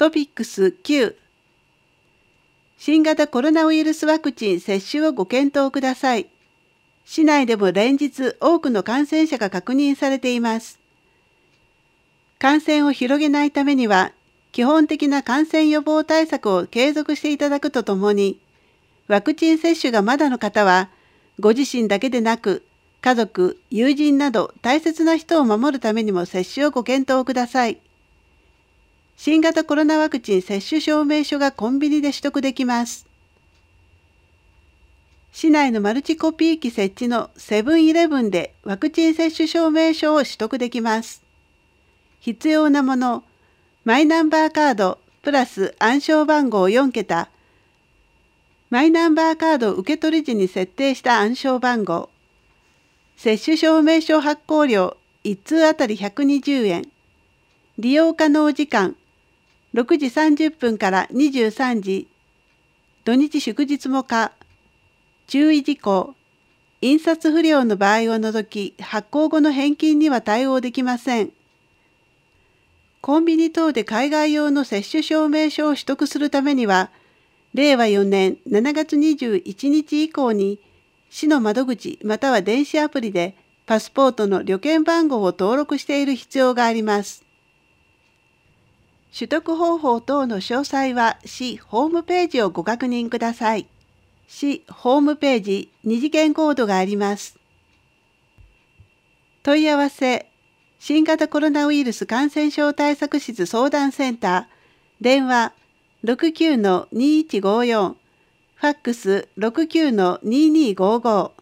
トピックス9、新型コロナウイルスワクチン接種をご検討ください。市内でも連日多くの感染者が確認されています。感染を広げないためには、基本的な感染予防対策を継続していただくとともに、ワクチン接種がまだの方は、ご自身だけでなく、家族、友人など大切な人を守るためにも接種をご検討ください。新型コロナワクチン接種証明書がコンビニで取得できます。市内のマルチコピー機設置のセブンイレブンでワクチン接種証明書を取得できます。必要なもの、マイナンバーカードプラス暗証番号4桁、マイナンバーカード受取時に設定した暗証番号、接種証明書発行料1通あたり120円、利用可能時間6時30分から23時、土日祝日も可。注意事項、印刷不良の場合を除き発行後の返金には対応できません。コンビニ等で海外用の接種証明書を取得するためには、令和4年7月21日以降に、市の窓口または電子アプリでパスポートの旅券番号を登録している必要があります。取得方法等の詳細は市ホームページをご確認ください。市ホームページ2次元コードがあります。問い合わせ、新型コロナウイルス感染症対策室相談センター、電話 69-2154、ファックス 69-2255。